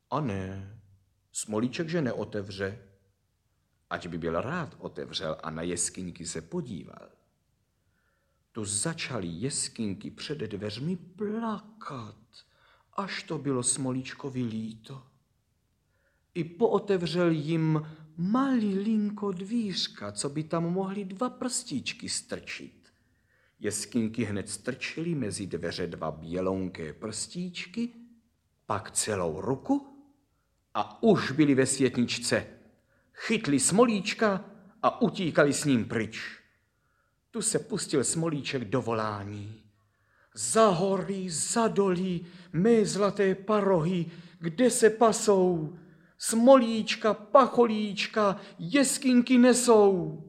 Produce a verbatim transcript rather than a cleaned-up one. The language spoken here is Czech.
A ne, Smolíček že neotevře. Ať by byl rád otevřel a na jeskyňky se podíval. Tu začaly jeskyňky před dveřmi plakat, až to bylo Smolíčkovi líto. I pootevřel jim malilinko dvířka, co by tam mohly dva prstíčky strčit. Jeskyňky hned strčily mezi dveře dva bělounké prstíčky, pak celou ruku a už byli ve světničce. Chytli Smolíčka a utíkali s ním pryč. Tu se pustil Smolíček do volání. Za hory, za doly, mé zlaté parohy, kde se pasou? Smolíčka, pacholíčka, jeskyňky nesou.